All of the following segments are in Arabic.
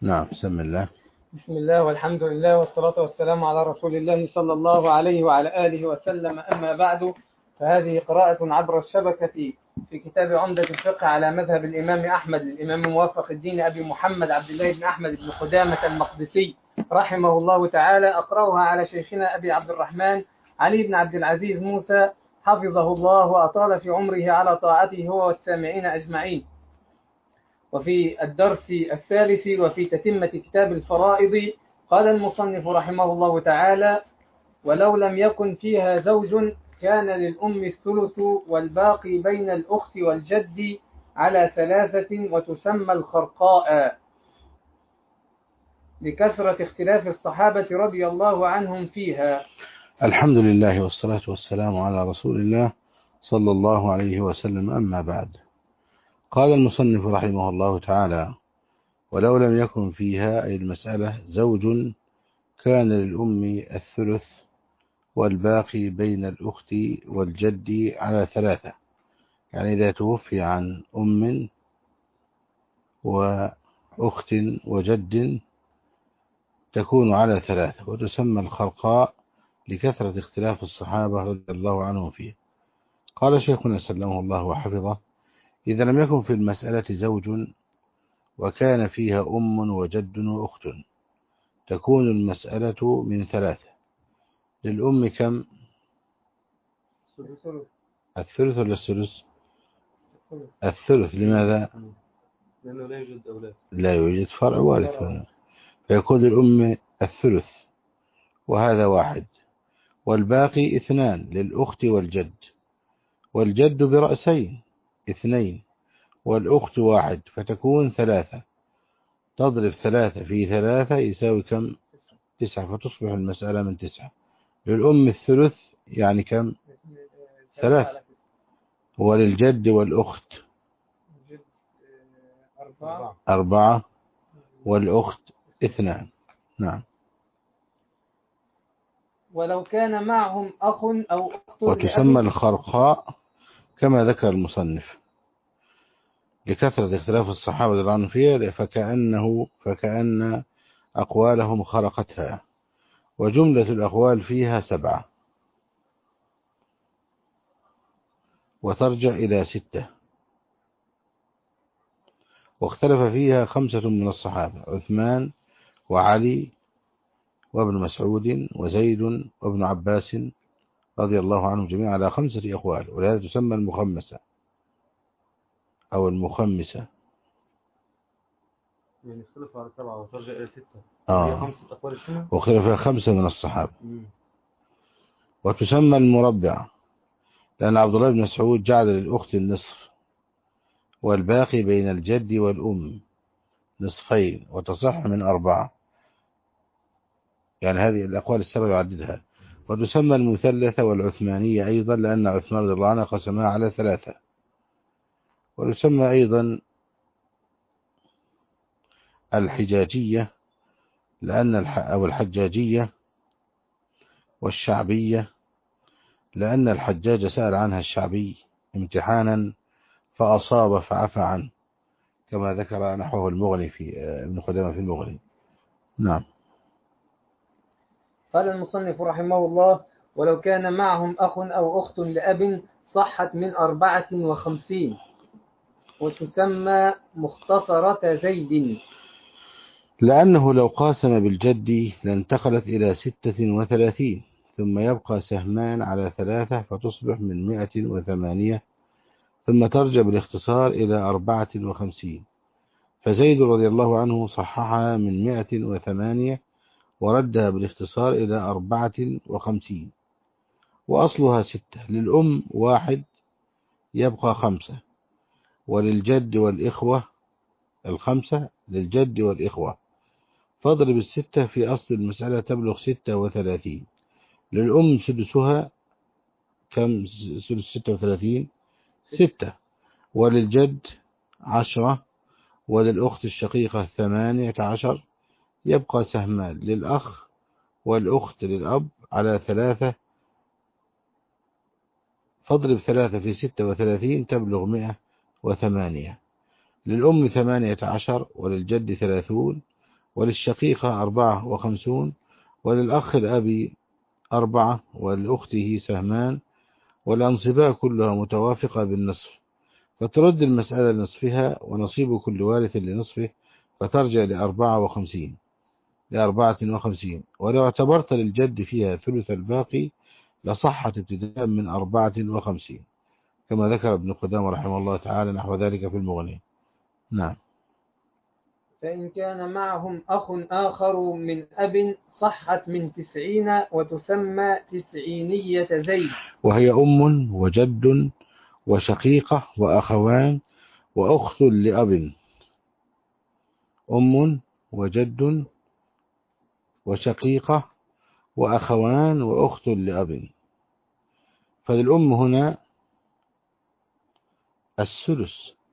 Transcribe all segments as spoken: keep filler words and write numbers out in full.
نعم، بسم الله. بسم الله والحمد لله والصلاة والسلام على رسول الله صلى الله عليه وعلى آله وسلم. أما بعد، فهذه قراءة عبر الشبكة في كتاب عمدة الفقه على مذهب الإمام أحمد الإمام موفق الدين أبي محمد عبد الله بن أحمد بن قدامة المقدسي رحمه الله تعالى. أقرأها على شيخنا أبي عبد الرحمن علي بن عبد العزيز موسى حفظه الله وأطال في عمره على طاعته هو والسامعين أجمعين. وفي الدرس الثالث وفي تتمة كتاب الفرائض قال المصنف رحمه الله تعالى: ولو لم يكن فيها زوج كان للأم الثلث والباقي بين الأخت والجد على ثلاثة، وتسمى الخرقاء لكثرة اختلاف الصحابة رضي الله عنهم فيها. الحمد لله والصلاة والسلام على رسول الله صلى الله عليه وسلم. أما بعد، قال المصنف رحمه الله تعالى: ولو لم يكن فيها أي المسألة زوج كان للأم الثلث والباقي بين الأخت والجد على ثلاثة. يعني إذا توفي عن أم وأخت وجد تكون على ثلاثة، وتسمى الخرقاء لكثرة اختلاف الصحابة رضي الله عنهم فيه. قال شيخنا سلمه الله وحفظه: إذا لم يكن في المسألة زوج وكان فيها أم وجد وأخت تكون المسألة من ثلاثة. للأم كم؟ الثلث ولا الثلث؟ الثلث. لماذا؟ لأنه لا يوجد أولاد، لا يوجد فرع وارث، فيكون للأم الثلث، وهذا واحد. والباقي اثنان للأخت والجد، والجد برأسين اثنين، والأخت واحد، فتكون ثلاثة. تضرب ثلاثة في ثلاثة يساوي كم؟ تسعة، فتصبح المسألة من تسعة. للأم الثلث يعني كم؟ ثلاثة. وللجد والأخت أربعة، والأخت اثنان. نعم. ولو كان معهم أخ أو أخت وتسمى لأب، الخرقاء كما ذكر المصنف لكثرة اختلاف الصحابة رضي الله عنهم فيها، فكأنه فكأن أقوالهم خرقتها. وجملة الأقوال فيها سبعة، وترجع إلى ستة، واختلف فيها خمسة من الصحابة: عثمان وعلي وابن مسعود وزيد وابن عباس رضي الله عنهم جميعا على خمسة أقوال، ولهذا تسمى المخمسة أو المخمسة. يعني اختلف على سبعة وترجع إلى ستة. آه. هي خمسة أقوال السنة، واختلف فيها خمسة من الصحابة. مم. وتسمى المربعة لأن عبد الله بن مسعود جعل للأخت النصف، والباقي بين الجد والأم نصفين، وتصح من أربعة. يعني هذه الأقوال السبع يعددها. وتسمى المثلثة والعثمانية أيضا لأن عثمان رضي الله عنه قسمها على ثلاثة. وتسمى أيضا الحجاجية لأن الح... أو الحجاجية والشعبية لأن الحجاج سأل عنها الشعبي امتحانا فأصاب فعفى عنه، كما ذكر نحوه المغني في ابن قدامة في المغني. نعم. قال المصنف رحمه الله: ولو كان معهم أخ أو أخت لأب صحت من أربعة وخمسين، وتسمى مختصرة زيد، لأنه لو قاسم بالجد لانتقلت إلى ستة وثلاثين، ثم يبقى سهمان على ثلاثة فتصبح من مئة وثمانية، ثم ترجع بالاختصار إلى أربعة وخمسين. فزيد رضي الله عنه صححها من مئة وثمانية وردها بالاختصار إلى أربعة وخمسين، وأصلها ستة. للأم واحد يبقى خمسة، وللجد والإخوة الخمسة للجد والإخوة، فاضرب الستة في أصل المسألة تبلغ ستة وثلاثين. للأم سدسها كم؟ سدس ستة وثلاثين ستة، وللجد عشرة، وللأخت الشقيقة ثمانية عشر. يبقى سهمان للأخ والأخت للأب على ثلاثة، فاضرب ثلاثة في ستة وثلاثين تبلغ مئة وثمانية. للأم ثمانية عشر، وللجد ثلاثون، وللشقيقة أربعة وخمسون، وللأخ الأبي أربعة، ولأخته سهمان، والأنصباء كلها متوافقة بالنصف، فترد المسألة لنصفها ونصيب كل وارث لنصفه، فترجع لأربعة وخمسين لأربعة وخمسين. ولو اعتبرت للجد فيها ثلث الباقي لصحت ابتداء من أربعة وخمسين، كما ذكر ابن قدامة رحمه الله تعالى نحو ذلك في المغني. نعم. فإن كان معهم أخ آخر من أب صحت من تسعين وتسمى تسعينية زيد، وهي أم وجد وشقيقة وأخوان وأخت لأب. أم وجد وشقيقة وأخوان وأخت لأب. فالأم هنا الثلث.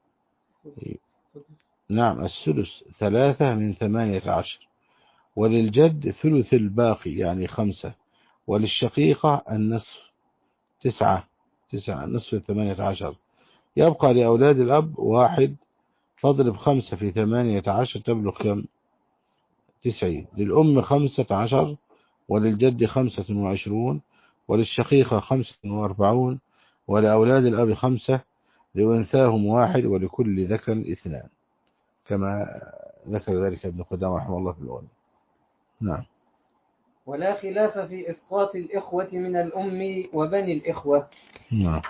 نعم الثلث ثلاثة من ثمانية عشر، وللجد ثلث الباقي يعني خمسة، وللشقيقة النصف تسعة تسعة نصف ثمانية عشر. يبقى لأولاد الأب واحد، فاضرب خمسة في ثمانية عشر تبلغ كم؟ تسعين. للأم خمسة عشر، وللجد خمسة وعشرون، وللشقيقة خمسة وأربعون، ولأولاد الأب خمسة، لأنثاهم واحد، ولكل ذكر اثنان، كما ذكر ذلك ابن قدامة رحمه الله في الأول. نعم. ولا خلاف في إسقاط الإخوة من الأم وبني الإخوة. نعم.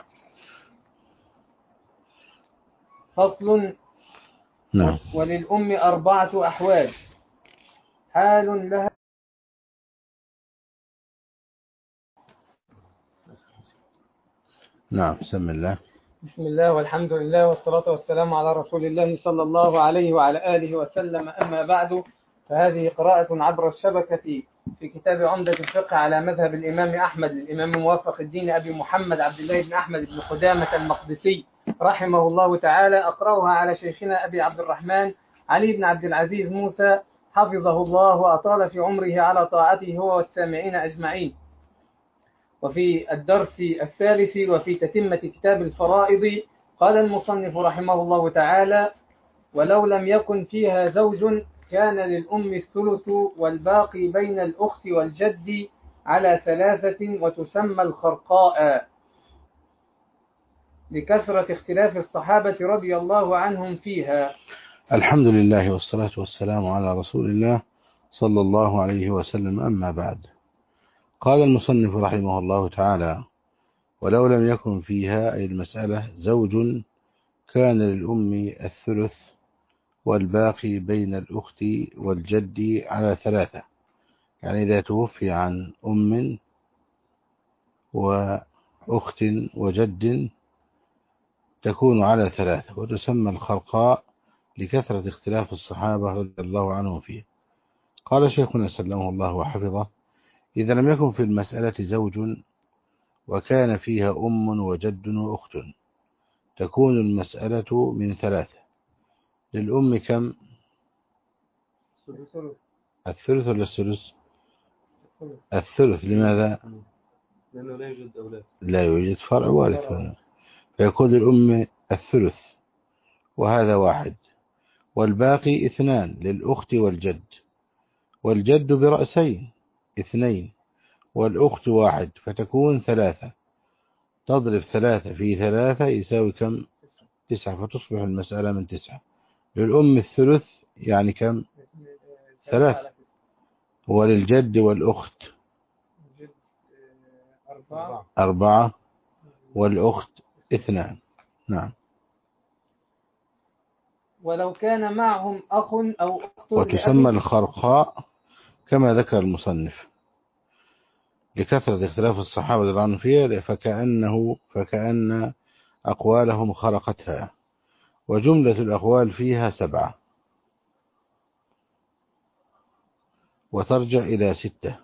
فصل. نعم. وللأم أربعة أحوال: حال لها نعم. بسم الله. بسم الله والحمد لله والصلاة والسلام على رسول الله صلى الله عليه وعلى آله وسلم. أما بعد، فهذه قراءة عبر الشبكة في كتاب عمدة الفقه على مذهب الإمام أحمد الإمام موفق الدين أبي محمد عبد الله بن أحمد بن قدامة المقدسي رحمه الله تعالى. أقرأها على شيخنا أبي عبد الرحمن علي بن عبد العزيز موسى حفظه الله وأطال في عمره على طاعته هو والسامعين أجمعين. وفي الدرس الثالث وفي تتمة كتاب الفرائض قال المصنف رحمه الله تعالى: ولو لم يكن فيها زوج كان للأم الثلث والباقي بين الأخت والجد على ثلاثة، وتسمى الخرقاء لكثرة اختلاف الصحابة رضي الله عنهم فيها. الحمد لله والصلاة والسلام على رسول الله صلى الله عليه وسلم. أما بعد، قال المصنف رحمه الله تعالى: ولو لم يكن فيها أي المسألة زوج كان للأم الثلث والباقي بين الأخت والجد على ثلاثة، يعني إذا توفي عن أم وأخت وجد تكون على ثلاثة، وتسمى الخرقاء لكثرة اختلاف الصحابة رضي الله عنهم فيه. قال شيخنا سلمه الله وحفظه: إذا لم يكن في المسألة زوج وكان فيها أم وجد وأخت تكون المسألة من ثلاثة. للأم كم؟ الثلث ولا الثلث؟ الثلث. لماذا؟ لأنه لا يوجد أولاد، لا يوجد فرع وارث، فيكون للأم الثلث وهذا واحد، والباقي اثنان للأخت والجد، والجد برأسين اثنين، والأخت واحد، فتكون ثلاثة. تضرب ثلاثة في ثلاثة يساوي كم؟ تسعة، فتصبح المسألة من تسعة. للأم الثلث يعني كم؟ ثلاثة. وللجد والأخت أربعة, أربعة، والأخت اثنان. نعم. ولو كان معهم أخ أو أخت وتسمى الخرقاء كما ذكر المصنف لكثرة اختلاف الصحابة رضي الله عنهم فيها، فكأنه فكأن أقوالهم خرقتها. وجملة الأقوال فيها سبعة وترجع إلى ستة،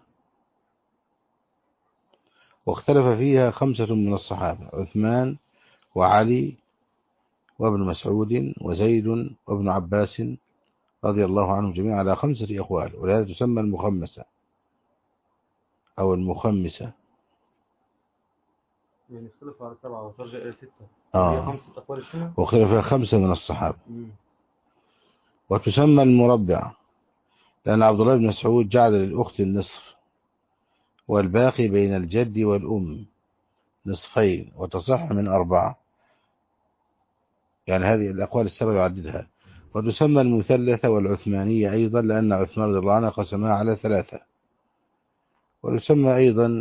واختلف فيها خمسة من الصحابة: عثمان وعلي وابن مسعود وزيد وابن عباس رضي الله عنهم جميعا على خمسة أقوال، ولهذا تسمى المخمسة أو المخمسة. يعني اختلف على سبعة وترجع إلى ستة. آه. خمسة أقوال السنة، واختلف فيها خمسة من الصحابة. مم. وتسمى المربعة، لأن عبد الله بن مسعود جعل للأخت النصف والباقي بين الجد والأم نصفين وتصح من أربعة. يعني هذه الأقوال السبع يعددها. وتسمى المثلثة والعثمانية أيضا لأن عثمان رضي الله عنه قسمها على ثلاثة. وتسمى أيضا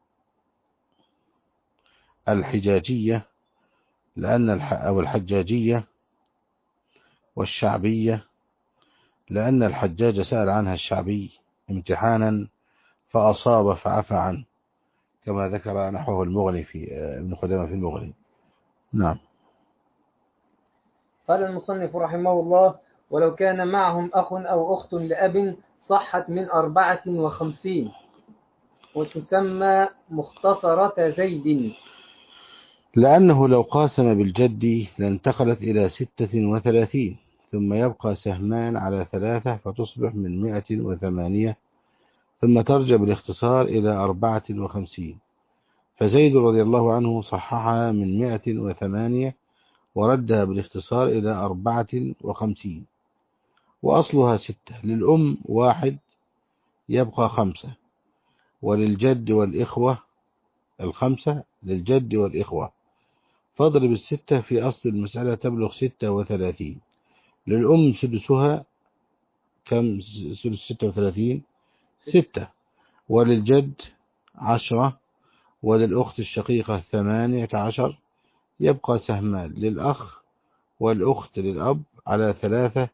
الحجاجية لأن الح... أو الحجاجية والشعبية لأن الحجاج سأل عنها الشعبي امتحانا فأصاب فعفى عنه، كما ذكر نحوه المغني في ابن خدامة في المغني. نعم. قال المصنف رحمه الله: ولو كان معهم أخ أو أخت لأب صحت من أربعة وخمسين، وتسمى مختصرة زيد، لأنه لو قاسم بالجد لانتقلت إلى ستة وثلاثين، ثم يبقى سهمان على ثلاثة فتصبح من مئة وثمانية، ثم ترجع بالاختصار إلى أربعة وخمسين. فزيد رضي الله عنه صححها من مئة وثمانية وردها بالاختصار إلى أربعة وخمسين، وأصلها ستة. للأم واحد يبقى خمسة، وللجد والإخوة الخمسة للجد والإخوة، فاضرب الستة في أصل المسألة تبلغ ستة وثلاثين. للأم سدسها كم؟ سدس ستة وثلاثين ستة، وللجد عشرة، وللأخت الشقيقة ثمانية عشر، يبقى سهمان للأخ والأخت للأب على ثلاثة،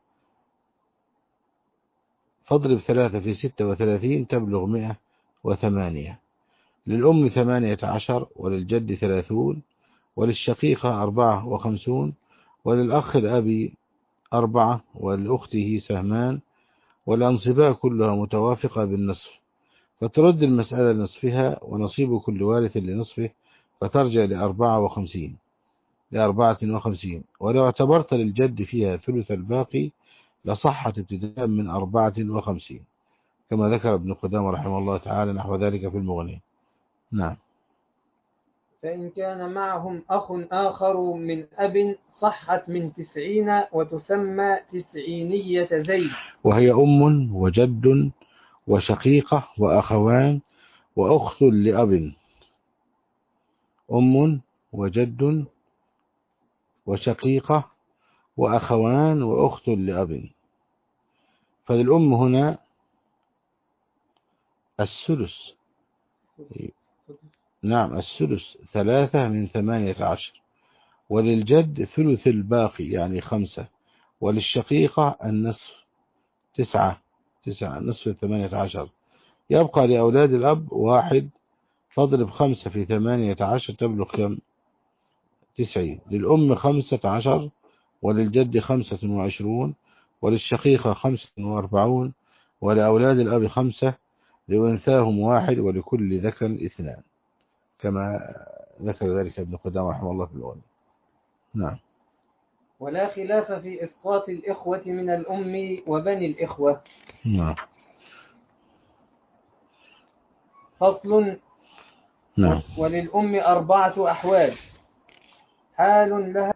فاضرب ثلاثة في ستة وثلاثين تبلغ مئة وثمانية. للأم ثمانية عشر، وللجد ثلاثون، وللشقيقة أربعة وخمسون، وللأخ الأبي أربعة، ولأخته سهمان، والأنصباء كلها متوافقة بالنصف، فترد المسألة لنصفها ونصيب كل وارث لنصفه، فترجع لأربعة وخمسين لأربعة وخمسين. ولو اعتبرت للجد فيها ثلث الباقي لصحت ابتداء من أربعة وخمسين، كما ذكر ابن قدامة رحمه الله تعالى نحو ذلك في المغني. نعم. فإن كان معهم أخ آخر من أب صحت من تسعين، وتسمى تسعينية زيد، وهي أم وجد وشقيقة وأخوان وأخت لأب. أم وجد وشقيقة وأخوان وأخت لأب. فللأم هنا السدس. نعم السدس، ثلاثة من ثمانية عشر. وللجد ثلث الباقي يعني خمسة. وللشقيقة النصف تسعة، تسعة نصف ثمانية عشر. يبقى لأولاد الأب واحد، فاضرب خمسة في ثمانية عشر تبلغ كم؟ تسعين. للأم خمسة عشر، وللجد خمسة وعشرون، وللشقيقة خمسة وأربعون، ولأولاد الأب خمسة، لأنثاهم واحد، ولكل ذكر اثنان، كما ذكر ذلك ابن قدامة رحمه الله في الأول. نعم. ولا خلاف في إسقاط الإخوة من الأم وبني الإخوة. نعم. فصل. نعم. وللأم أربعة أحوال: حال لها